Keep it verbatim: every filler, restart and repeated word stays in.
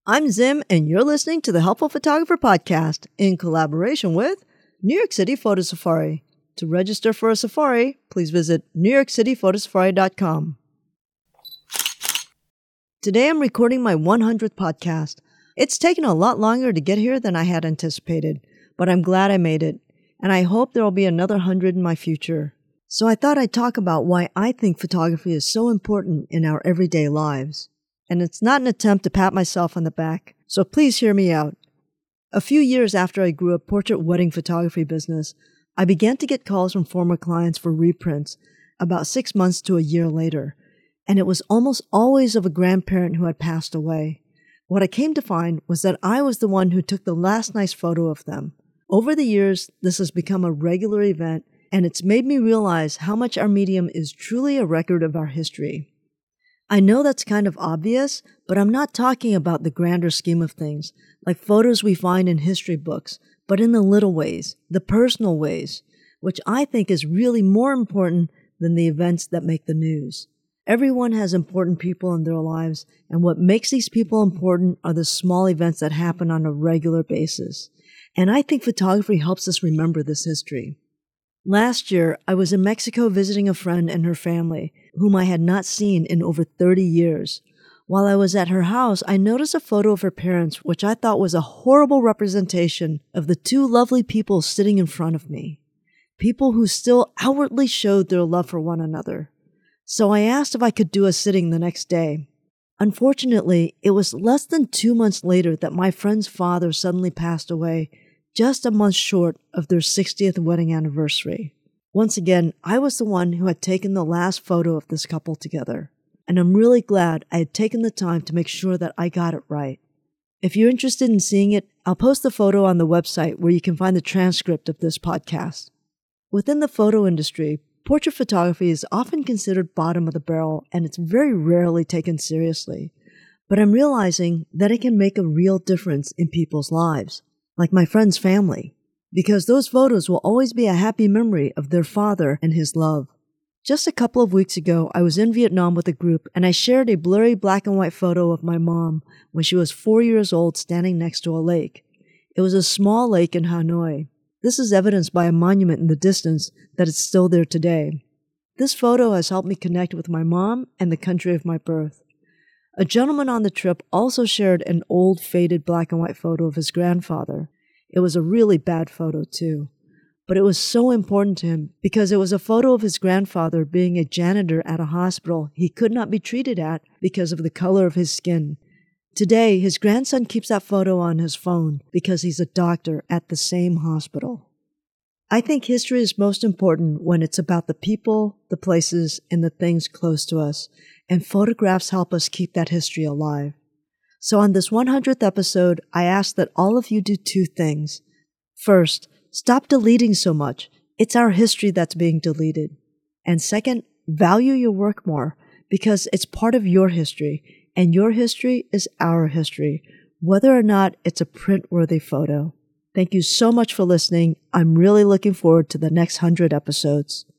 I'm Zim, and you're listening to the Helpful Photographer Podcast in collaboration with New York City Photo Safari. To register for a safari, please visit new york city photo safari dot com. Today I'm recording my one hundredth podcast. It's taken a lot longer to get here than I had anticipated, but I'm glad I made it, and I hope there will be another one hundred in my future. So I thought I'd talk about why I think photography is so important in our everyday lives. And it's not an attempt to pat myself on the back, so please hear me out. A few years after I grew a portrait wedding photography business, I began to get calls from former clients for reprints about six months to a year later, and it was almost always of a grandparent who had passed away. What I came to find was that I was the one who took the last nice photo of them. Over the years, this has become a regular event, and it's made me realize how much our medium is truly a record of our history. I know that's kind of obvious, but I'm not talking about the grander scheme of things, like photos we find in history books, but in the little ways, the personal ways, which I think is really more important than the events that make the news. Everyone has important people in their lives, and what makes these people important are the small events that happen on a regular basis. And I think photography helps us remember this history. Last year, I was in Mexico visiting a friend and her family, whom I had not seen in over thirty years. While I was at her house, I noticed a photo of her parents, which I thought was a horrible representation of the two lovely people sitting in front of me. People who still outwardly showed their love for one another. So I asked if I could do a sitting the next day. Unfortunately, it was less than two months later that my friend's father suddenly passed away, just a month short of their sixtieth wedding anniversary. Once again, I was the one who had taken the last photo of this couple together, and I'm really glad I had taken the time to make sure that I got it right. If you're interested in seeing it, I'll post the photo on the website where you can find the transcript of this podcast. Within the photo industry, portrait photography is often considered bottom of the barrel, and it's very rarely taken seriously. But I'm realizing that it can make a real difference in people's lives, like my friend's family, because those photos will always be a happy memory of their father and his love. Just a couple of weeks ago, I was in Vietnam with a group, and I shared a blurry black and white photo of my mom when she was four years old standing next to a lake. It was a small lake in Hanoi. This is evidenced by a monument in the distance that it's still there today. This photo has helped me connect with my mom and the country of my birth. A gentleman on the trip also shared an old, faded black and white photo of his grandfather. It was a really bad photo, too. But it was so important to him because it was a photo of his grandfather being a janitor at a hospital he could not be treated at because of the color of his skin. Today, his grandson keeps that photo on his phone because he's a doctor at the same hospital. I think history is most important when it's about the people, the places, and the things close to us, and photographs help us keep that history alive. So on this one hundredth episode, I ask that all of you do two things. First, stop deleting so much. It's our history that's being deleted. And second, value your work more because it's part of your history, and your history is our history, whether or not it's a print-worthy photo. Thank you so much for listening. I'm really looking forward to the next one hundred episodes.